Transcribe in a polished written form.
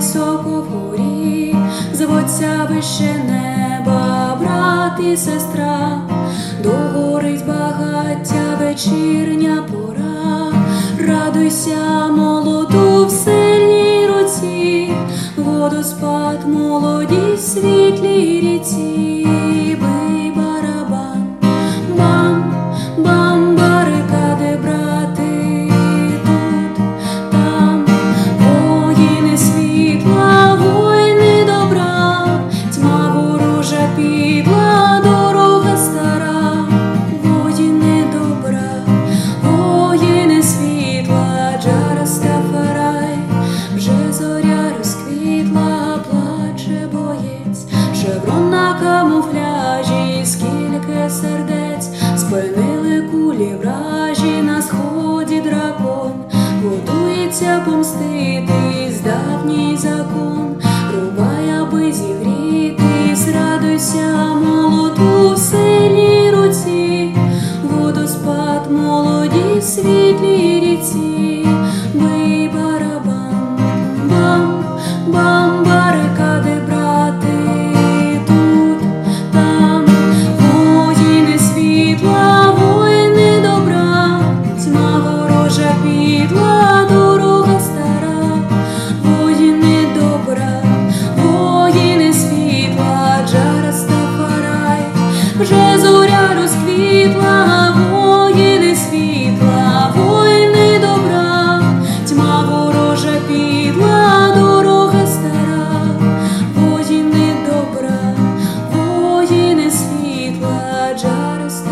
високо вгорі, зводься вище неба брат і сестра, догорить багаття вечірня пора. Радуйся, молоду в сильній руці, водоспад молодій в світлій ріці. Бий барабан, бам, бам, барикади, брати, тут, там, воїни світла, воїни добра, тьма ворожа підла, дорога стара, воїни добра, воїни світла, Джа Растафарай, вже зоря розквітла, плаче боєць, шеврон на камуфляжі, скільки сердець, спинили кулі вражі, на сході дракон, готується помститись давній закон, рубай, аби зігрітись. Радуйся, молоду в сильній руці, водоспад молодій в світлій ріці. Бий барабан, бам, бам, барикади, брати, тут, там, воїни світла, воїни добра, тьма ворожа підла, дорога стара, воїни добра, воїни світла, Джа Растафарай, вже зоря розквітла, воїни світла, воїни добра, тьма ворожа підла, дорога стара, воїни добра, воїни світла, Джа Растафарай.